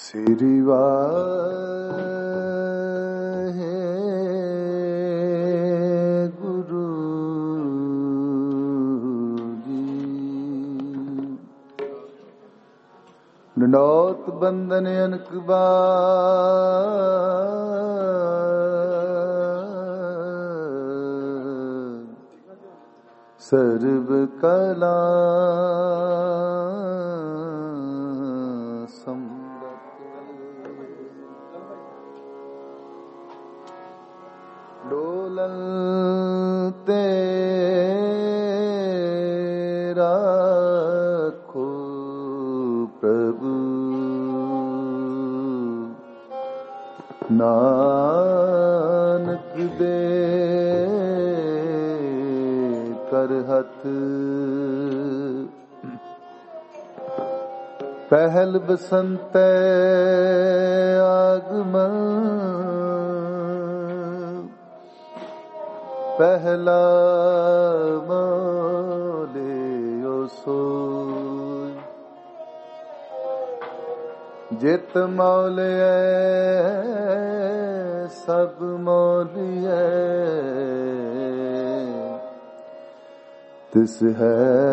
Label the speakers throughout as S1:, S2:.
S1: श्री वाहे गुरु जी। दंडौत बंदन अनक बार, सर्व कला डोलते राखो प्रभु, नानक दे कर हथ। पहल बसंत आगमन, पहला मोलियो सोय। जित मौलिया सब मौलिया, तिस है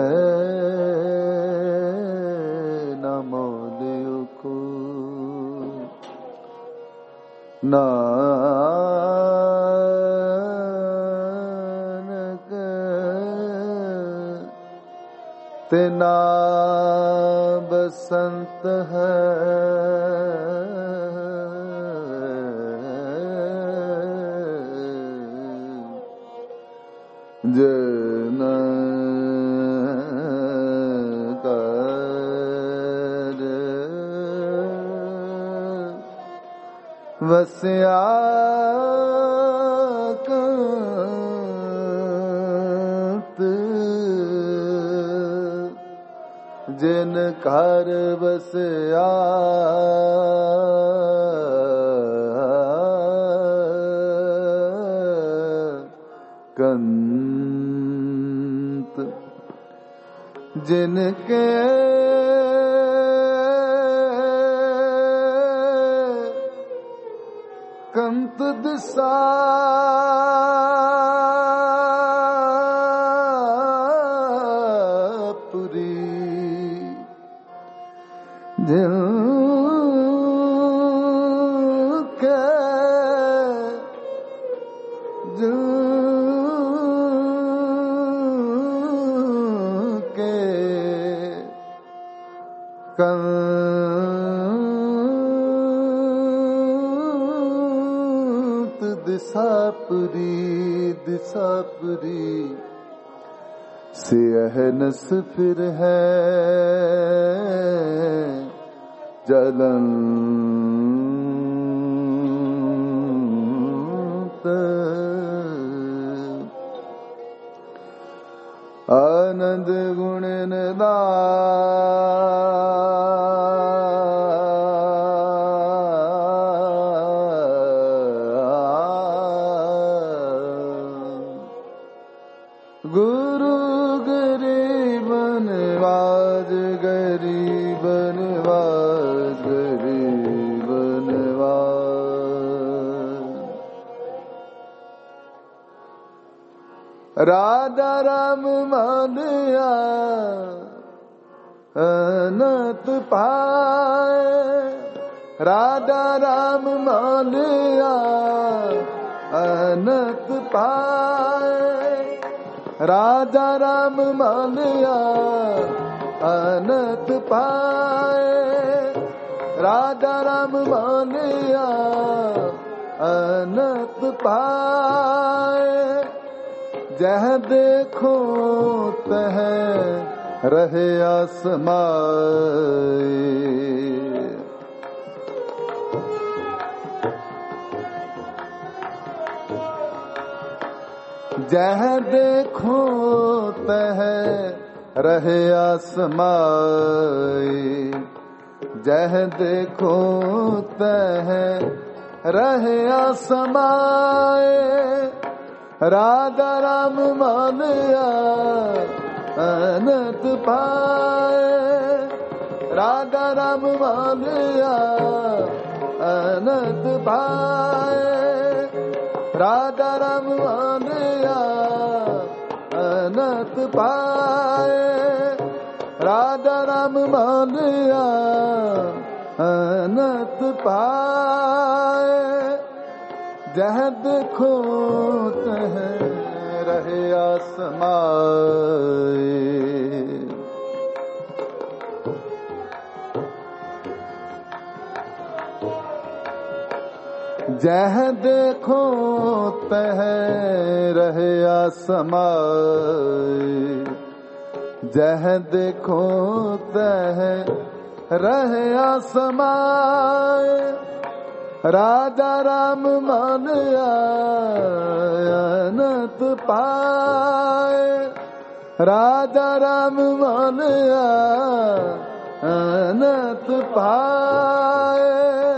S1: न मौलियो को। तेना बसंत है जन कर वस्या जिन घर बसया कंत, जिनके कंत दिशा कंत दिशापुरी से अहनस फिर है जलंत। आनंद गुण गुरु गरीब नवाज, गरीब नवाज, गरीब नवाज। राधा राम मानिया अनंत पाए, राधा राम मानिया अनंत पाए। राजा राम मानिया अनंत पाए, राजा राम मानिया अनंत पाए। जह देखो तह रहे आसमाए, जह देखो तह रहे आसमाए, जह देखो तह रहे आसमाए। राधा राम मानिया अनंत पाए, राधा राम मालिया अनंत पाए, राधा राम मालिया अनंत पाए, राधा राम मालिया अनंत पाए। जह देखो तह रहे आसमाए, जह देखो तह रहे आसमाए, जह देखो तह रहे आसमाए, राजा राम मालिया अनंत पाए, राजा राम मालिया अनंत पाए।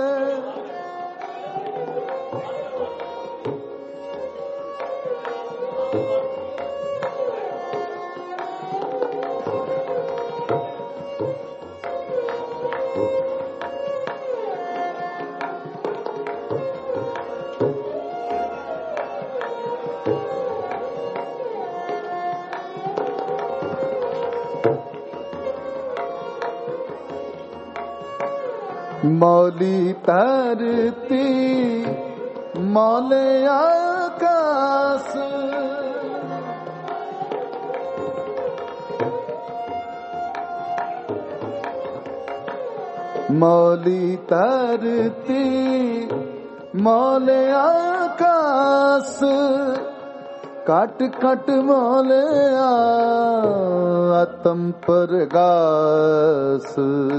S1: मौली तरती मौले आकाश, मौली तरती मौले आकाश, काट काट मौले आत्म परगास,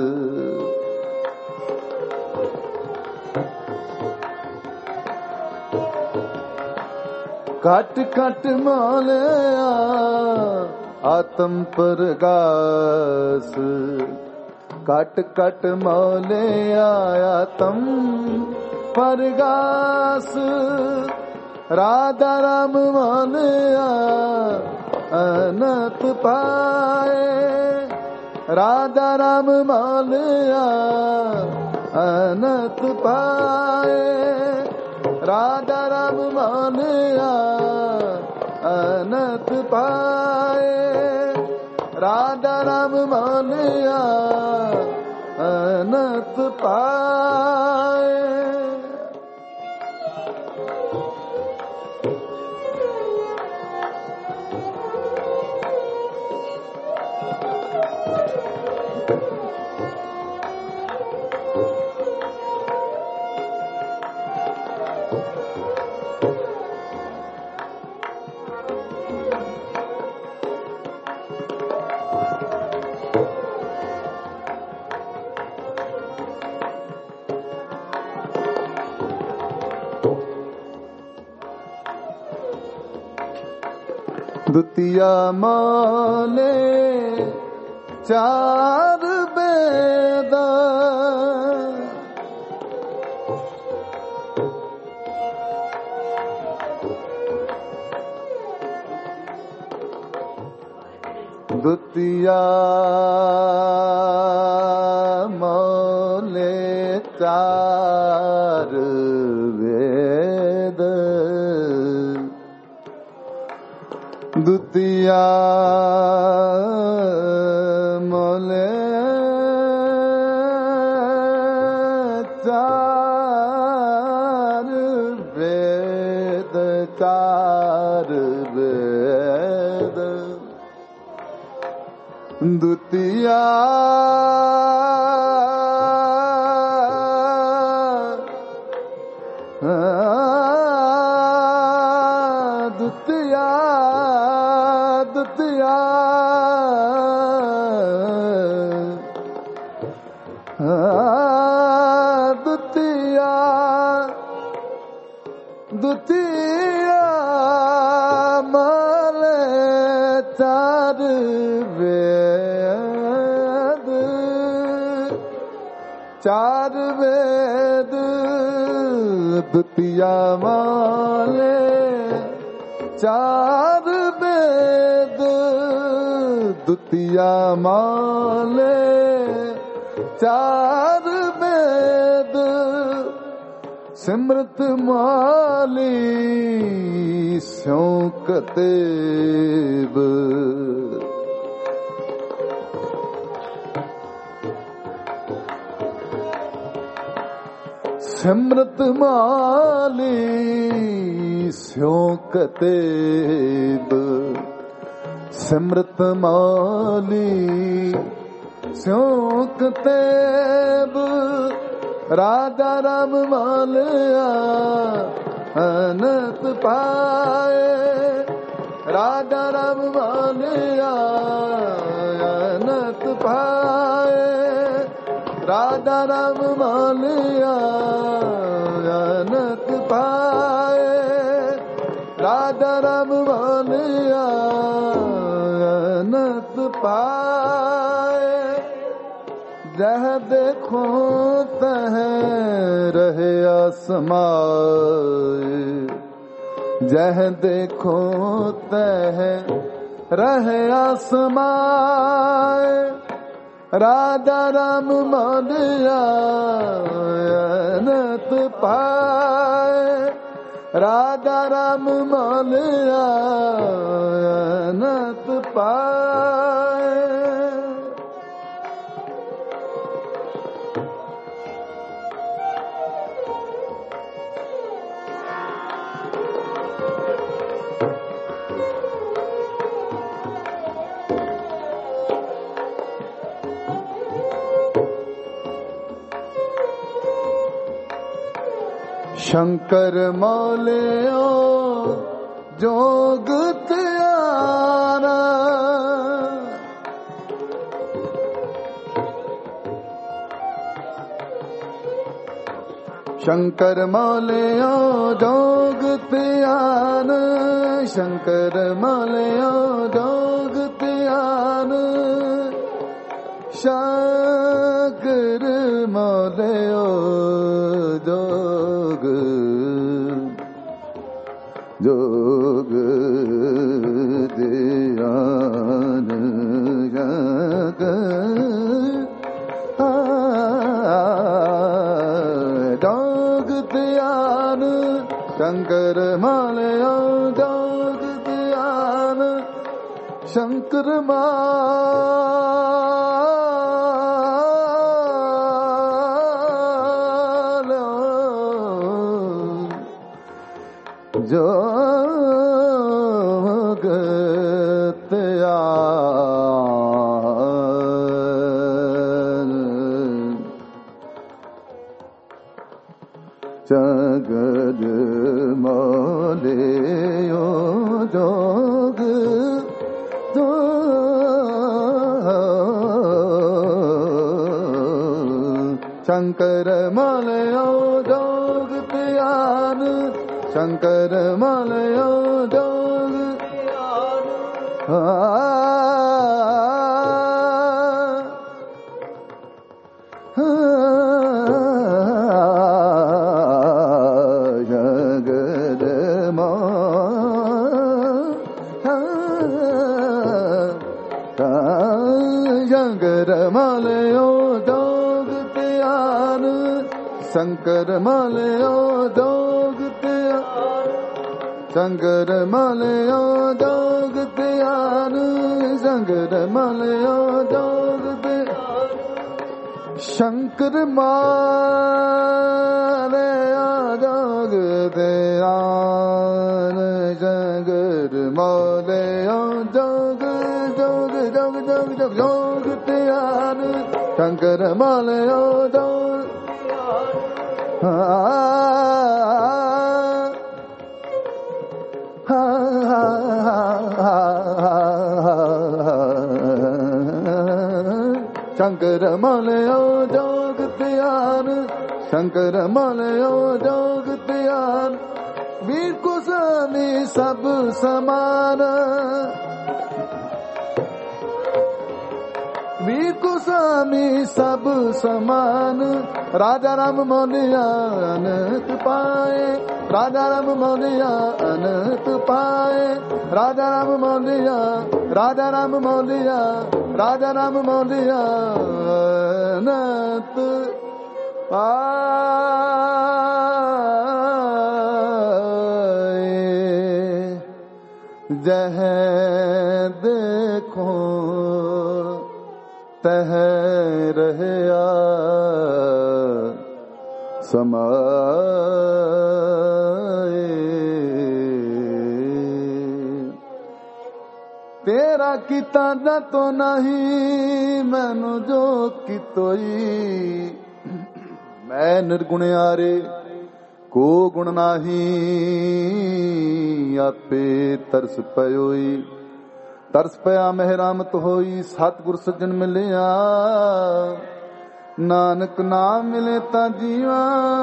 S1: काट काट मालिया आत्म परगास, काट काट मालिया आत्म परगास, राधा राम मालिया अनंत पाए, राधा राम मालिया अनंत पाए, राधा राम मालिया अनंत पाए, राधा राम मालिया अनंत पाए। द्वितीया माले चार वेद, द्वितीया माले चार वेद, द्वितीया मौले चार वेद, चार वेद, द्वितीया द्वितीया माले चार वेद, चार वेद, द्वितीया माले चार वेद, द्वितीया माले ਚਾਰ ਵੇਦ ਸਿਮਰਤ ਮਾਲੀ ਸਿਉ ਕਤੇਬ। ਸਿਮਰਤ ਮਾਲੀ ਸਿਉ ਕਤੇਬ। ਸਿਮਰਤ ਮਾਲੀ ਸਿਉ ਕਤੇਬ। ਰਾਜਾ ਰਾਮ ਵਾਲਿਆ ਅਨੰਤ ਪਾਏ। ਰਾਜਾ ਰਾਮ ਵਾਲਿਆ ਅਨੰਤ ਪਾਏ। ਰਾਜਾ ਰਾਮ ਵਾਲਿਆ ਅਨੰਤ ਪਾਏ। ਰਾਜਾ ਰਾਮ ਵਾਲਿਆ ਅਨੰਤ ਪਾਏ। ਜਹ ਦੇਖੋ ਤਹ ਰਹਿਆ ਸਮਾਏ। ਜਹ ਦੇਖੋ ਤਹ ਰਹਿਆ ਸਮਾਏ। ਰਾਜਾ ਰਾਮ ਵਾਲਿਆ ਅਨੰਤ ਪਾਏ। ਰਾਜਾ ਰਾਮ ਵਾਲਿਆ ਅਨੰਤ ਪਾਏ। ਸ਼ੰਕਰ ਮੌਲਿਓ ਜੋਗ ਤਿਆਰਾ। ਸ਼ੰਕਰ ਮੌਲਿਓ ਜੋਗ ਤਿਆਨ। ਸ਼ੰਕਰ ਮੌਲਿਓ ਜੋਗ ਤਿਆਨ। ਸ਼ੰਕਰ ਮੌਲਿਓ ਜੋਗ ਜੋਗ ਧਿਆਨ। ਜੋਗ ਧਿਆਨ। ਸ਼ੰਕਰ ਮਾਲਿਆ ਜੋਗ ਧਿਆਨ। ਸ਼ੰਕਰ ਜੋਗ ਧਿਆਨ। ਜਗਤ ਮੌਲਿਓ ਜੋਗ ਸ਼ੰਕਰ ਮੌਲਿਓ ਜੋਗ ਧਿਆਨ। ਸ਼ੰਕਰ ਮੌਲਿਓ ਜੋਗ ਧਿਆਨ। ਜਗਤ ਸ਼ੰਕਰ ਮੌਲਿਓ ਜੋਗ ਧਿਆਨ। ਸ਼ੰਕਰ ਮੌਲਿਓ ਜੋਗ ਧਿਆਨ। ਸ਼ੰਕਰ ਮੌਲਿਓ ਜੋਗ ਧਿਆਨ। ਸ਼ੰਕਰ ਮੌਲਿਓ ਜੋਗ ਧਿਆਨ। ਸ਼ੰਕਰ ਮੌਲਿਓ ਜੋਗ ਧਿਆਨ। ਸ਼ੰਕਰ ਮੌਲਿਓ ਜੋਗ ਜੋਗ ਜੋਗ ਜੋਗ ਜੋਗ ਜੋਗ ਧਿਆਨ। ਸ਼ੰਕਰ ਮੌਲਿਓ ਜੋਗ ਸ਼ੰਕਰ ਮੌਲਿਓ ਜੋਗ ਧਿਆਨ। ਸ਼ੰਕਰ ਮੌਲਿਓ ਜੋਗ ਧਿਆਨ। ਵੀਰ ਕੋ ਸਮੀ ਸਭ ਸਮਾਨ। ਵੀਰ वीर को स्वामी सब समान। राजा राम मोलिया अनंत पाए, राजा राम मोलिया अनंत पाए, राजा राम मोलिया, राजा राम मोलिया, राजा राम मोलिया अनंत जह देखो तह रहया समाए। तेरा किता ना तो नहीं मैनू जो कितोई। मैं निर्गुणियारे को गुण नाही, आपे तरस पयोई। तरस पया मेहरामत होई, सतगुर सज्जन मिलिया। नानक नाम मिले ता जीवा,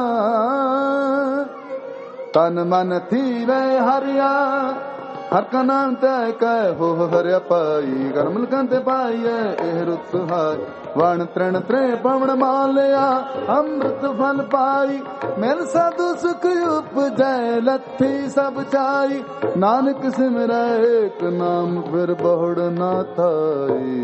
S1: तन मन थी वे हरिया। हर का नाम तय कह हो हरिया पाई। करम लखते पाइए एह रुत सुहाय, वण तृण त्रे पवन मालिया। अमृत फल पाई मिल साधु सुख उपजय, लथी सब छाई। नानक सिमरै एक नाम फिर बहुड़ ना थाई।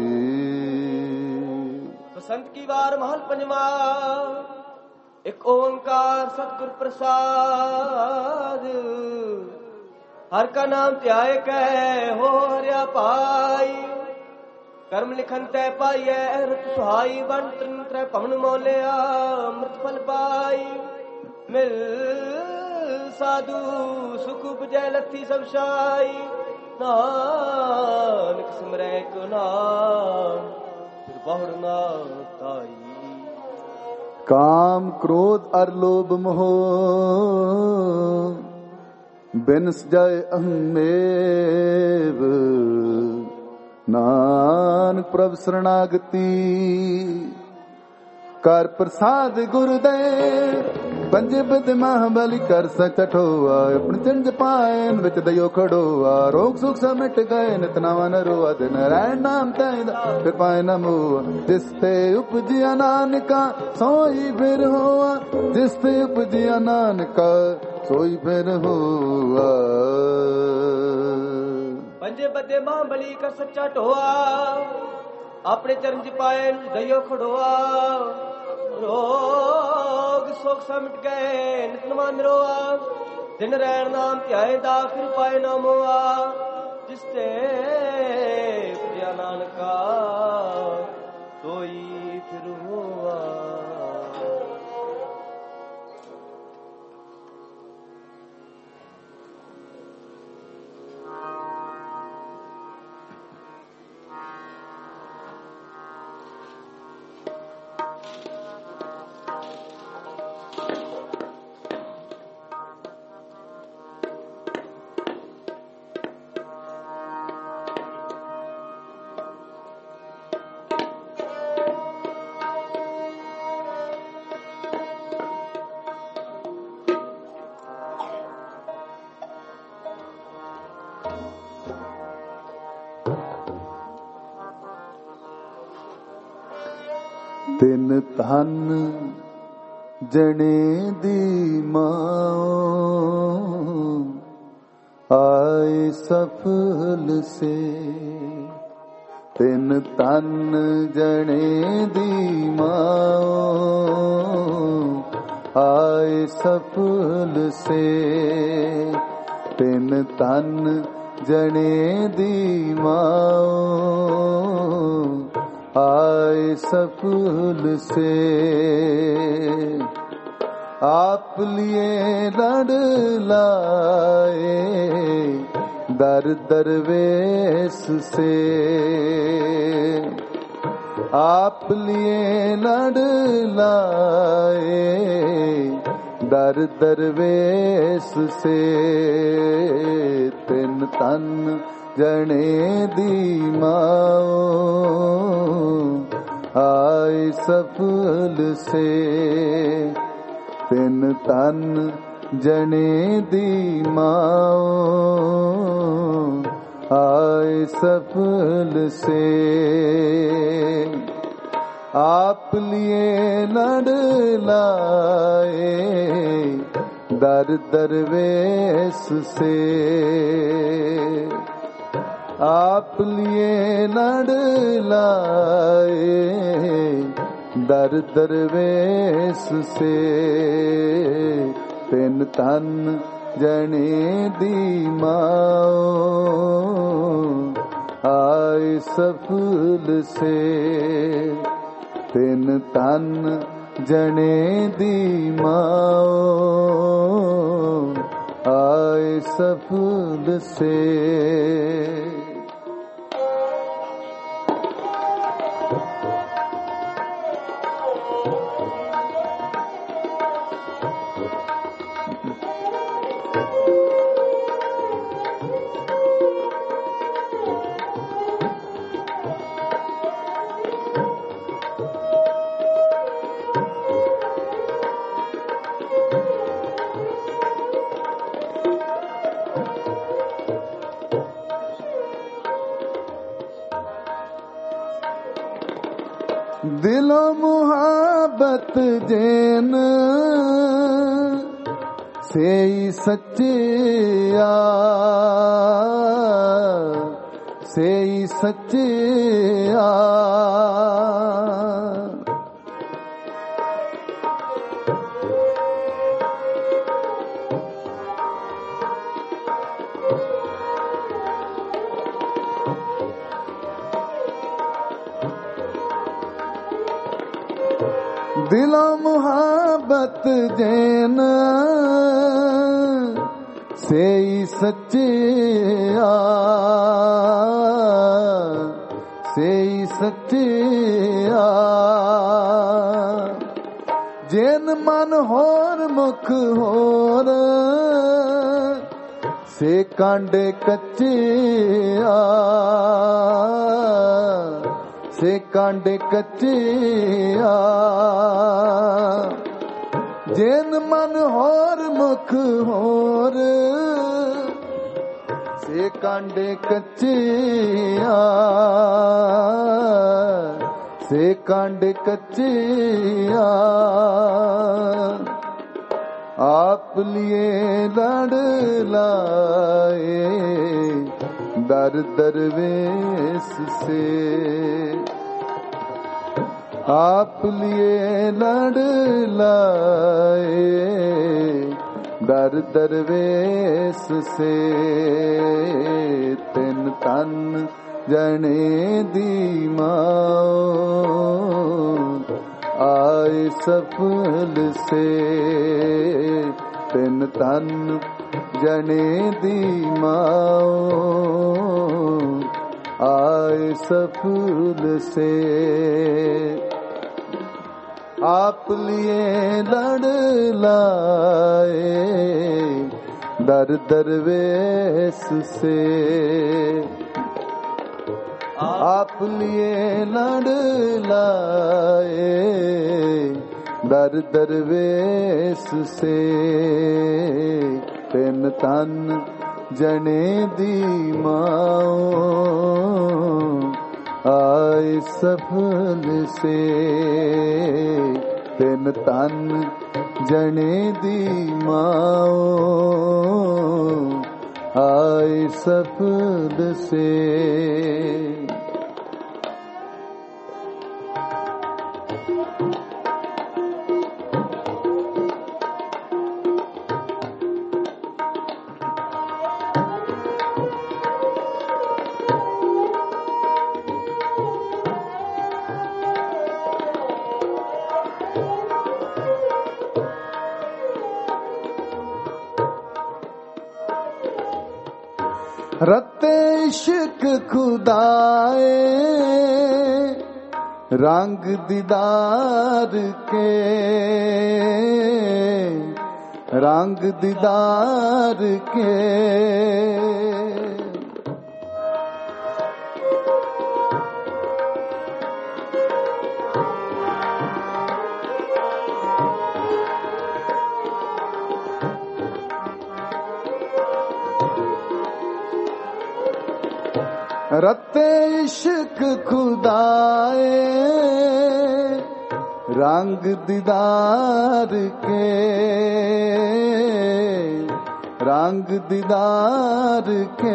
S2: बसंत की वार महल पंजवा, एक ओंकार सतगुर प्रसाद। हर का नाम ध्याय कह हो हरिया पाई। कर्म लिखन तय पाइए रुत सुहाई। वन तृण त्रै पवन मोलिया, अमृत फल पाई। मिल साधु सुख उपजय, लथी सब छाई। नानक सिमरै को नाम फिर बहुड़ ना थाई।
S1: काम क्रोध अर लोभ मोह बिनस जाए अहमेव। नानक प्रभ शरणागति कर प्रसाद गुरुदेव। पंज बिद महाबली कर सठोआ, अपने चिंज पायन विच दयो खड़ोआ। रोग सुख सब मिट गए नित नवा न रोआ। दिन नारायण नाम तैदा फिर पाए न मोआ। जिसते उपजिया नानका सोई फिर होआ, जिसते उपजिया नानका सोई फिर हुआ।
S2: पंजे बदे महाबली का सच्चा ढोआ, अपने चरण च पाए दयो खड़ोआ। रोग शोक सब मिट गए नित नवा निरोआ। दिन रैन नाम ध्याएदा फिर पाए न मोआ। जिसते उपजिया नानका सोई फिर हुआ।
S1: ਤਿਨ ਧਨ ਜਣੇ ਦੀ ਮਾਂ ਆਏ ਸਫਲ ਸੇ। ਤਿਨ ਧਨ ਜਣੇ ਦੀ ਮਾਂ ਆਏ ਸਫਲ ਸੇ। ਤਿਨ ਧਨ ਜਣੇ ਦੀ ਮਾਂ आए सफल से। आप लिए लड़ लाए दर दरवेश से। आप लिए लड़ लाए दर दरवेश से। तिन तन जने दी माँ आए सफल से। तिन तन जने दी माँ आए सफल से। आप लिए लड़ लाए दर दरवेश से, आप लिए लड़ लाए दर दरवेश से, तिन तन जने दी माओ आए सफल से, तिन तन जने दी माओ आए सफल से। दिलो मुहाबत जैन से सच्चिया, से सच्चिया, दिलो मुहाबत जैन से सच्चिया, से सच्चिया, जैन मन होर मुख होर से कांडे कच्चिया, से कांडे कच्चिया, जैन मन होर मुख होर से कांडे कच्चिया, से कांडे कच्चिया, आप लिए लड़ लाए दर दरवेश से, आप लिए लड़ लाए दर दरवेश से, तिन तन जने दी माओ आए सफल से, तिन तन जने दी माओ आए सफल से, आप लिए लड़ लाए दर दरवेश से, आप लिए लड़ लाए दर दरवेश से, तिन तन जने दी माओ आए सफल से, तिन तन जने दी माओ आए सफल से। रते इश्क खुदाए रंग दीदार के, रंग दीदार के, रते इश्क खुदाए रंग दीदार के, रंग दीदार के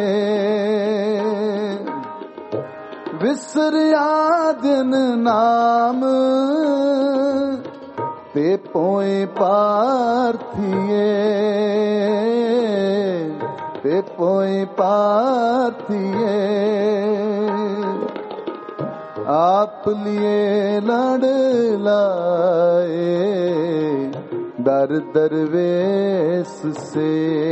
S1: विसर यादन नाम ते पोए पार्थिए, ते पोए पार्थिए आप लिए लड़ लाए दर दरवेश से,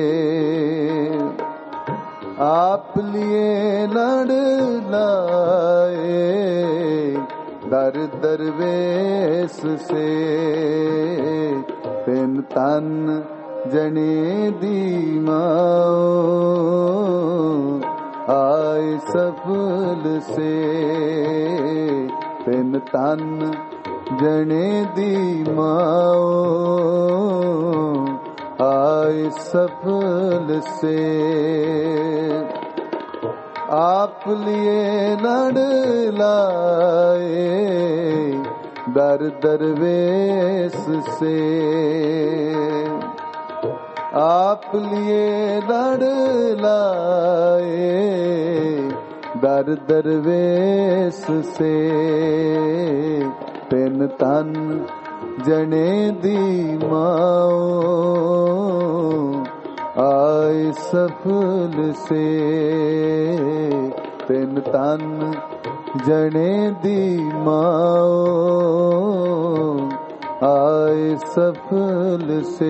S1: आप लिए लड़ लाए दर दरवेश से। तिन तन जने दी माओ आए सफल से, तिन तन जने दी माओ आए सफल से। आप लिए लड़ लाए दर दरवेश से, आप लिए लड़ लाए दर दरवेश से। तिन तन जने दी माओ आए सफल से, तिन तन जने दी माओ आए सफल से।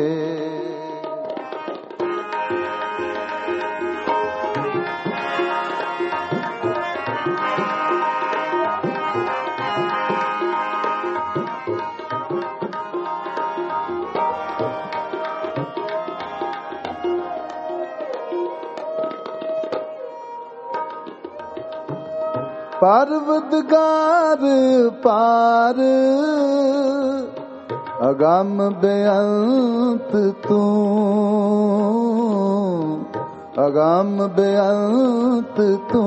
S1: परवदगार पार अगम बेअंत तू, अगम बेअंत तू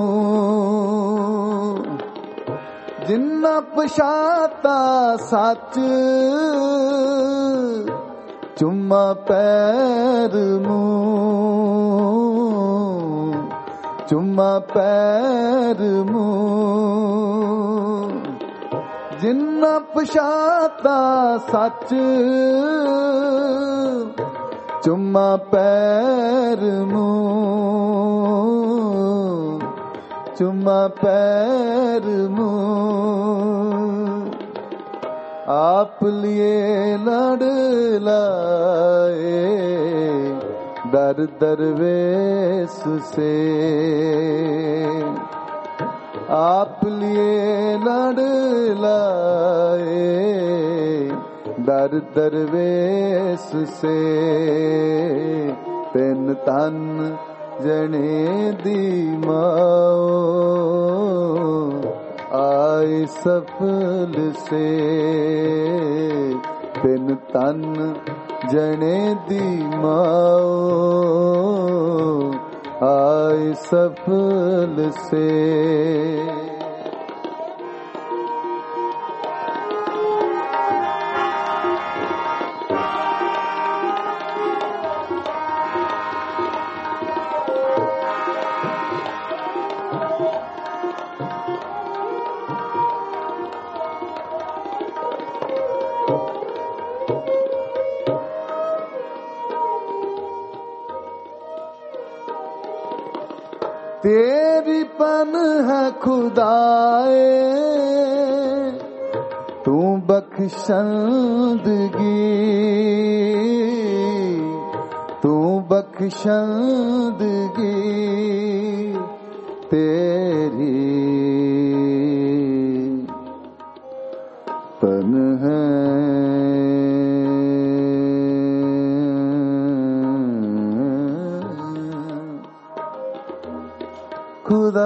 S1: जिन्ना पछाता सच चुम्मा पैर मुँह, चुम्मा पैर मुँह जिन्ना पछाता सच चुम्मा पैर मुँह, चुम्मा पैर मुँह आप लिए लड़ लाए दर दरवेश से, आप लिए लड़ लाए दर दरवेश से। तिन तन जने दी माओ आए सफल से, तिन तन जने दी माओ आए सफल से। तेरी पन है खुदाए तू बख्शंदगी, तू बख्शंदगी तेरी पन है खुदा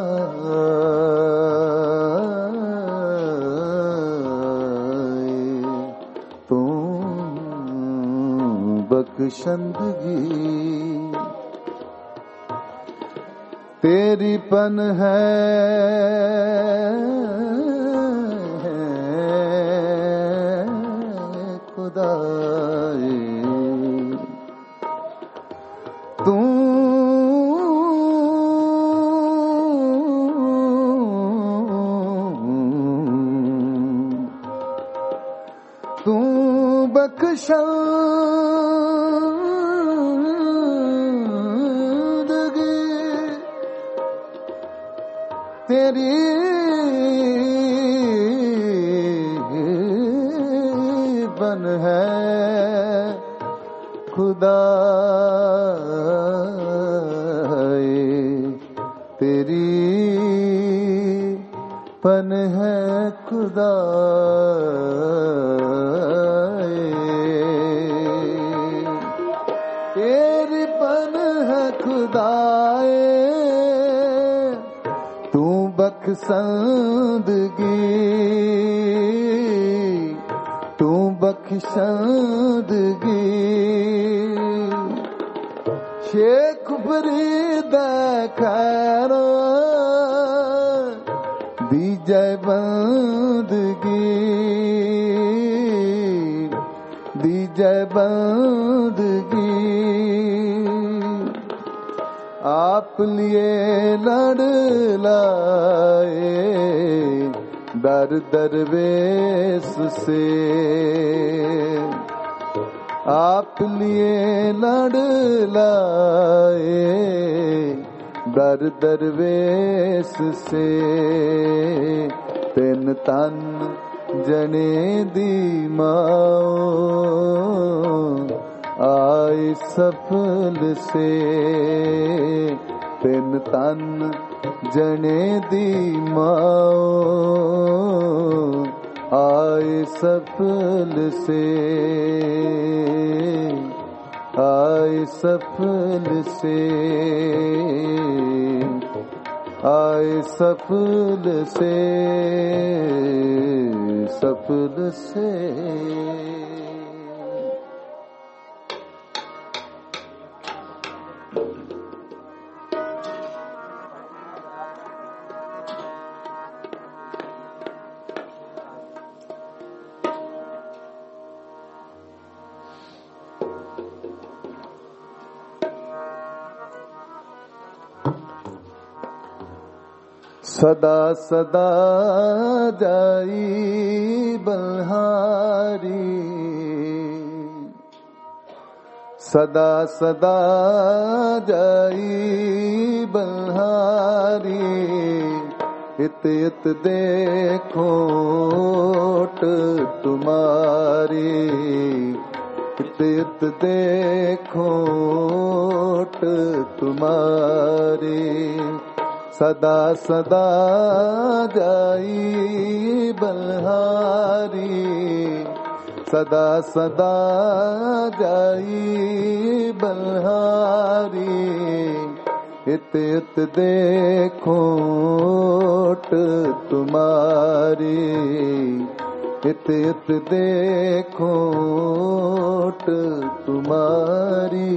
S1: तू बख्शंदगी तेरी पन है खुदाए, तू बख्शंदगी तेरी बन है खुदाए, तेरी पन है खुदाए, तेरी पन है खुदाए, तू बख्शंदगी, तू बख्शंदगी, शेख फरीद खैर दी जय बंदगी, दी जय बंदगी, आप लिए लड़ लाए दर दरवेश से, आप लिए लड़ लाए दर दरवेश से, तिन तन जने दी माओ आए सफल से, तिन तन जने दी माओ आए सफल से, आए सफल से, आए सफल से, सफल से। सदा सदा जाई बल्हारी, सदा सदा जाई बल्हारी, इत इत देखो तुम्हारी, इत इत देखो तुम्हारी, सदा सदा जाई बल्हारी, सदा सदा जाई बल्हारी, इत इत देखो तुम्हारी, इत इत देखो तुम्हारी।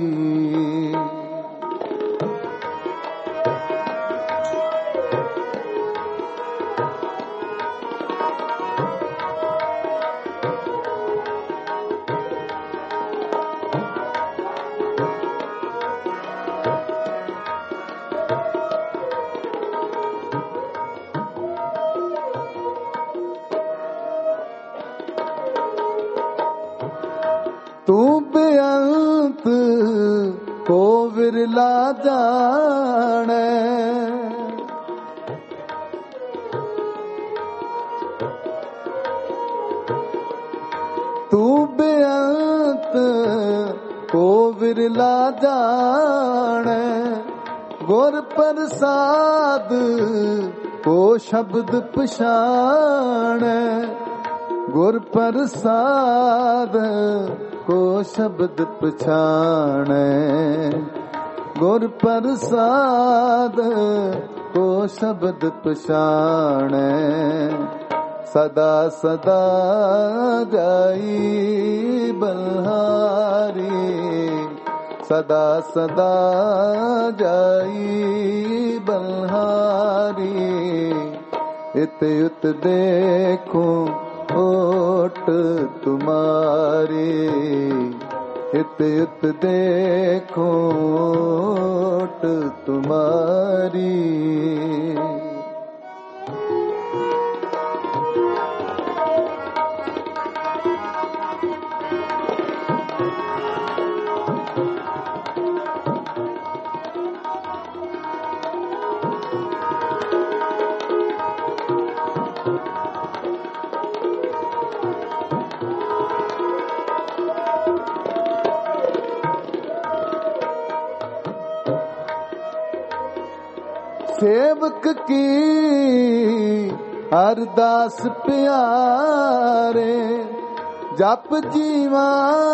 S1: तू बेअंत को विरला जाने, तू बेअंत को विरला जाने, गुर प्रसाद को शब्द पछाने, गुर प्रसाद को शब्द पछाने, गुर प्रसाद को शब्द पछाने, सदा सदा जाई बल्हारी, सदा सदा जाई बल्हारी इत युत देखो ओट तुम्हारी इत युत देखो ओट तुम्हारी। सेवक की अरदास प्यारे जप जीवा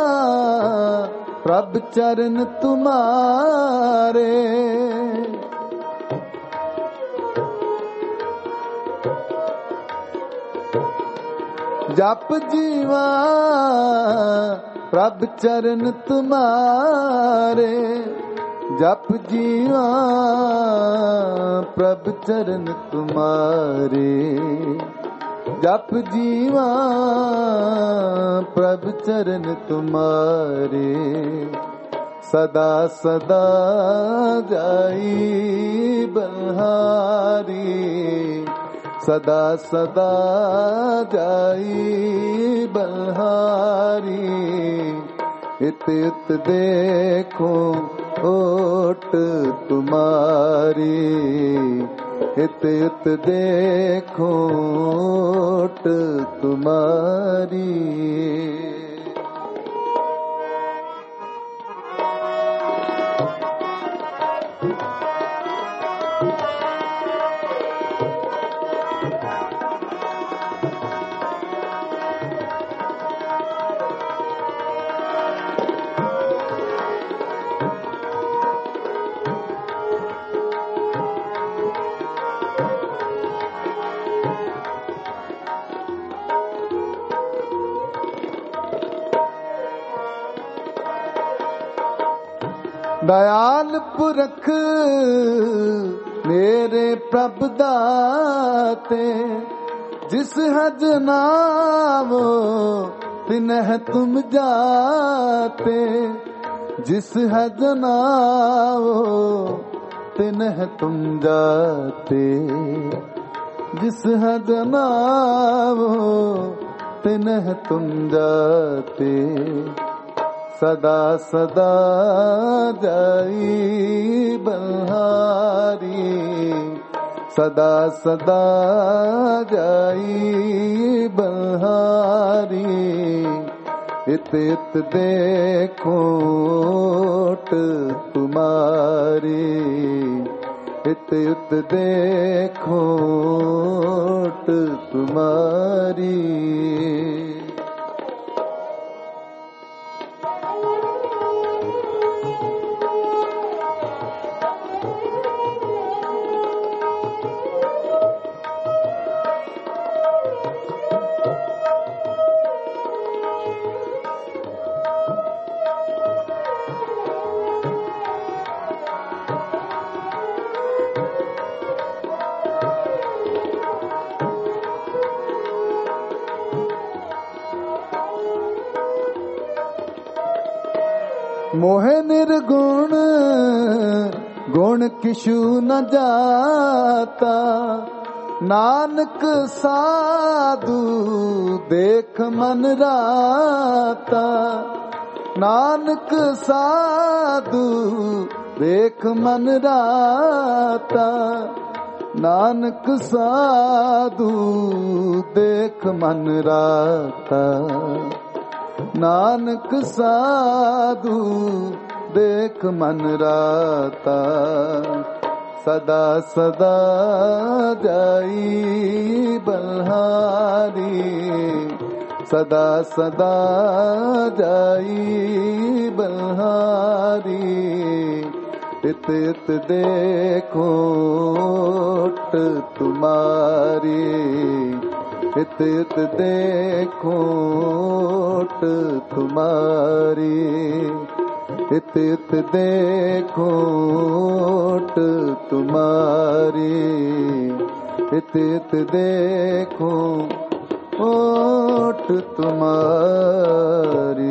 S1: प्रभ चरण तुम्हारे। जप जीवा प्रभ चरण तुम्हारे जप जीवा प्रभ चरण तुम्हारे जप जीवा प्रभ चरण तुम्हारे। सदा सदा जाई बल्हारी सदा सदा जाई बल्हारी इत इत देखो ओट तुम्हारी इत इत देखो ओट तुम्हारी। दयाल पुरख मेरे प्रभ दाते जिस हज नामो तिन्ह तुम जाते जिस हज नामो तिन्ह तुम जाते जिस हज नामो तिन्ह तुम जाते। सदा सदा जाई बल्हारी सदा सदा जाई बल्हारी इत इत देखो ओट तुम्हारी इत इत देखो ओट तुम्हारी। मोहे निर्गुण गुण किशु न जाता नानक साधु देख मन राता नानक साधु देख मन राता नानक साधु देख मन राता नानक साधु देख मन राता। सदा सदा जाई बल्हारी सदा सदा जाई बल्हारी इत इत देखो ओट तुम्हारी इत इत देखो ओट तुम्हारी इत इत देखो ओट तुम्हारी, इत इत देखो ओट तुम्हारी।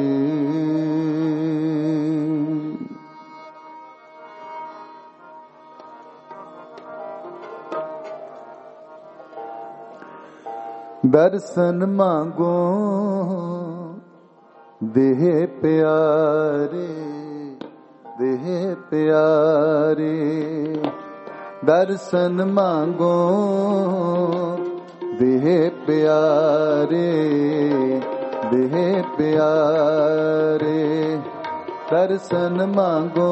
S1: दर्शन मांगो देह प्यारे, देह प्यारे। दर्शन मांगो देह प्यारे, देह प्यारे। दर्शन मांगो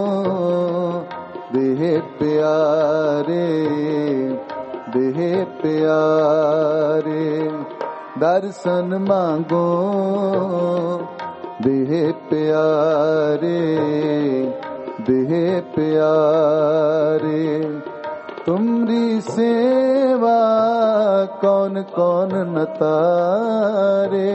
S1: देह प्यारे, देह प्यारे। दर्शन मांगो देह प्यारे, देह प्यारे। तुमरी सेवा कौन कौन न तारे।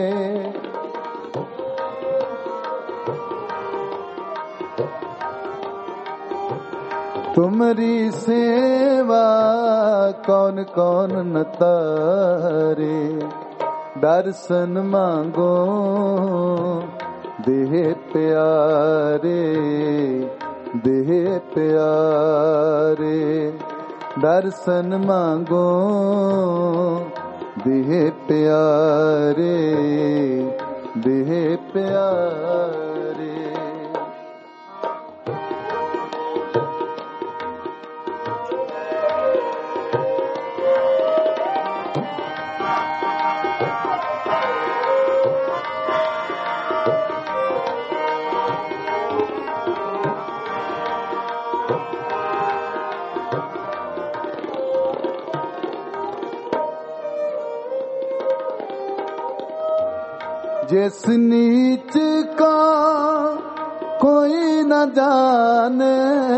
S1: तुमरी सेवा कौन कौन न तारे। दर्शन मांगो देह प्यारे, देह प्यारे। दर्शन मांगो देह प्यारे, देह प्यारे। जिस नीच का कोई न जाने,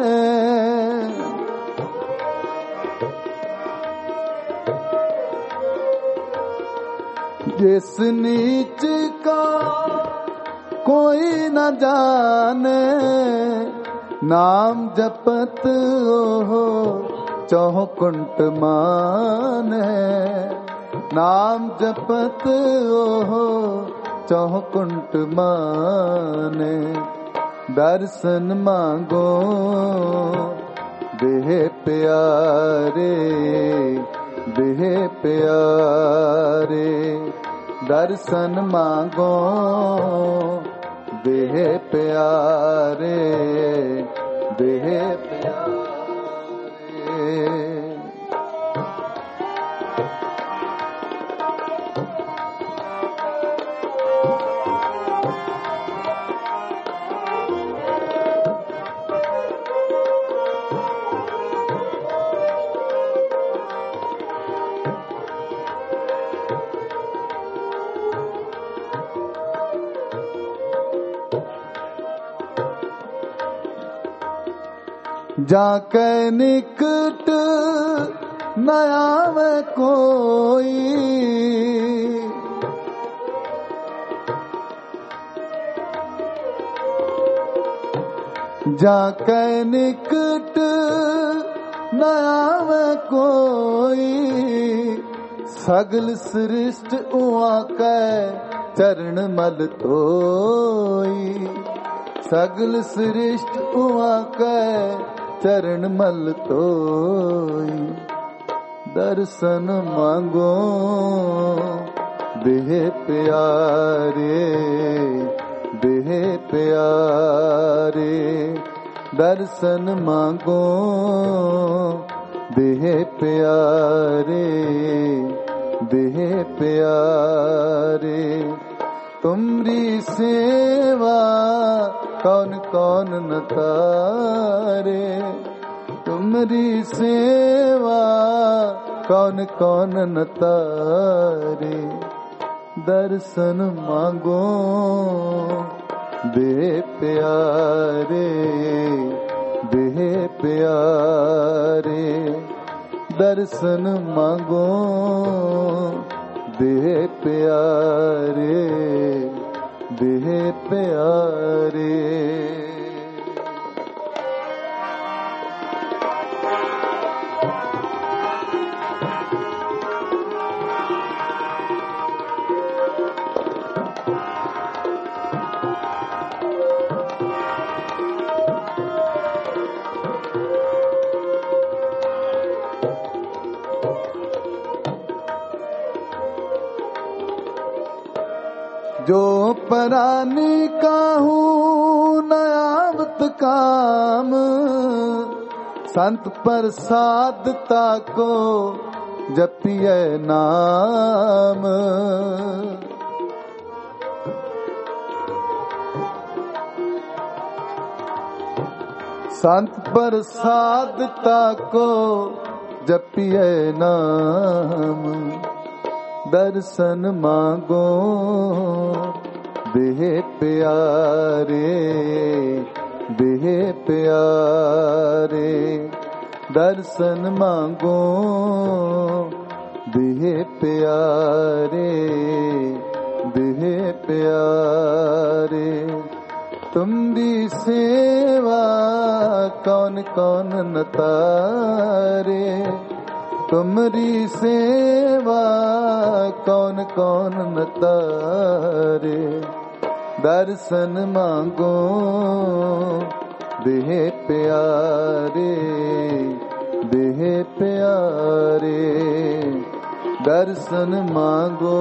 S1: जिस नीच का कोई न जाने। नाम जपत हो चौकुंट माने, नाम जपत हो चौकुंट माने। दर्शन मांगो देह प्यारे, देह प्यारे। दर्शन मांगो देह प्यारे, देह प्यारे। जाके निकट न आवे कोई, जाके निकट न आवे कोई। सगल सृष्ट उआ के चरण मल तोई, सगल सृष्ट उआ के चरण मल तोई। दर्शन मांगो देह प्यारे, देह प्यारे। दर्शन मांगो देह प्यारे, देह प्यारे। तुमरी सेवा कौन कौन न तारे, तुमरी सेवा कौन कौन न तारे। दर्शन मांगो देह प्यारे, देह प्यारे। दर्शन मांगो देह प्यारे, देह प्यारे। जो परानी काहू नयावत काम, संत प्रसाद ताको जपिए नाम। संत प्रसाद ताको जपिए नाम, दर्शन मांगो देह प्यारे, देह प्यारे। दर्शन मांगो देह प्यारे, देह प्यारे। तुमरी सेवा कौन कौन न तारे, तुमरी सेवा कौन कौन न तारे। दर्शन मांगो देह प्यारे, देह प्यारे। दर्शन मांगो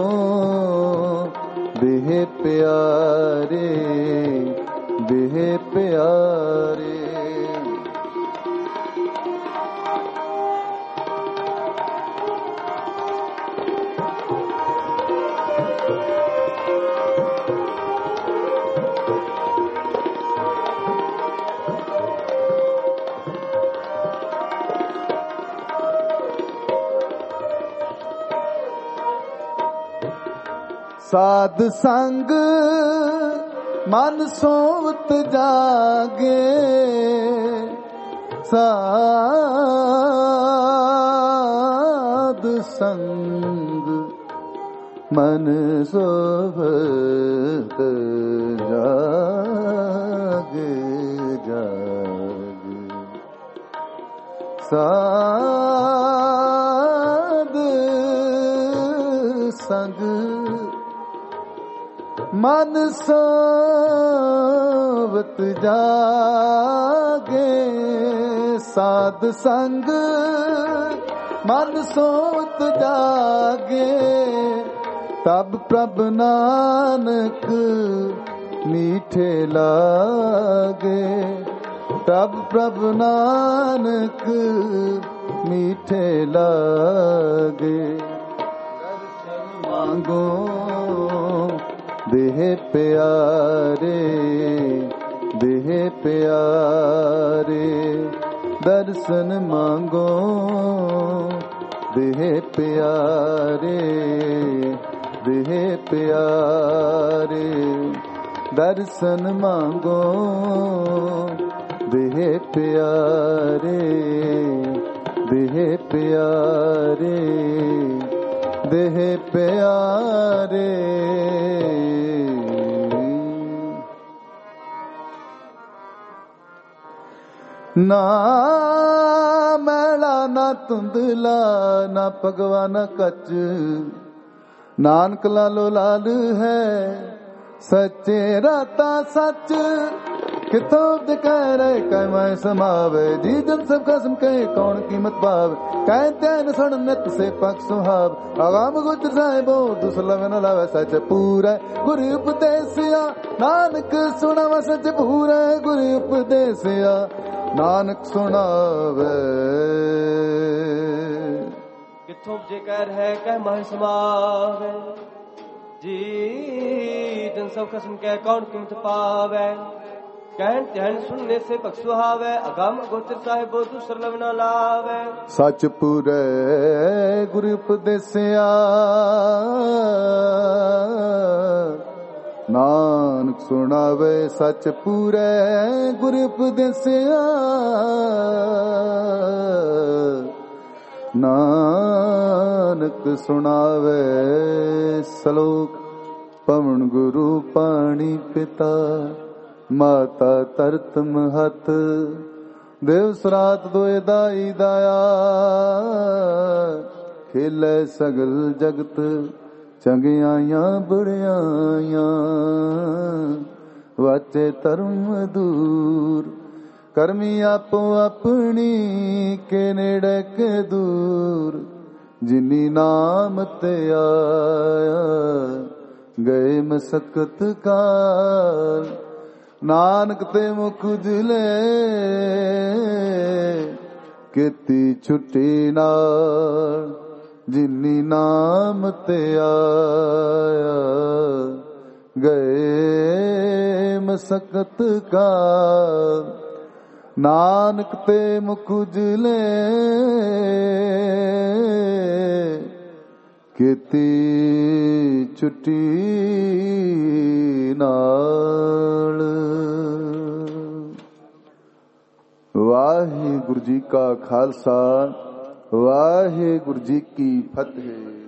S1: देह प्यारे, देह प्यारे। साध संग मन सोवत जागे, साध संग मन सोवत जागे, जागे। साध संग मन सोवत जागे, साध संग मन सोवत जागे। तब प्रभ नानक मीठे लागे, तब प्रभ नानक मीठे लागे। दर्शन मांगो देह प्यारे, देह प्यारे। दर्शन मांगो देह प्यारे, देह प्यारे। दर्शन मांगो देह प्यारे, देह प्यारे, देह प्यारे। ना मैला ना धुंधला ना भगवा ना कच, नानक लालो लाल है सच्चे राता सच। किथों कह रहे कह मैं समावे, जी जन सब कसम कहे कौन कीमत पावे। कहते न सुन नित से पक्ष सुहाव, आगाम गुजर साहिबो दुसलव न लावे। सच पूरा गुरु उपदेसिया नानक सुनावा, सच पूरा गुरु उपदेसिया नानक सुनावे।
S2: किथों जे कर है कह मैं समावे, जी जन सब कसम कह कौन कीमत पावे। कहन ध्यान सुनने से पक्ष सुहावे, अगम गोचर साहिबो दूसर लव न लावे।
S1: सच पूरे गुरु उपदेसिया नानक सुनावे। सच पूरे गुरु उपदेसिया नानक सुनावे। सलोक पवन गुरु पाणी पिता, माता तरत महत। देव सरात दोए दाई दाया, खेले सगल जगत। चंगियाइयां बुढ़ियाइयां वाचे धर्म दूर। करमी आपो अपनी के नेड़े के दूर। जिनी नाम ते आया ਗਏ ਮਸਕਤ ਕਾਲ। ਨਾਨਕ ਤੇ ਮੁਖ ਉਜਲੇ ਕੀਤੀ ਛੁੱਟੀ ਨਾਲ। ਜਿਨੀ ਨਾਮ ਤੇ ਆਇਆ ਗਏ ਮਸਕਤ ਕਾਲ। ਨਾਨਕ ਤੇ ਮੁਖ ਉਜਲੇ ਕੀਤੀ ਛੁੱਟੀ ਨਾਲ। ਵਾਹਿਗੁਰੂ ਜੀ ਕਾ ਖਾਲਸਾ, ਵਾਹਿਗੁਰੂ ਜੀ ਕੀ ਫਤਿਹ।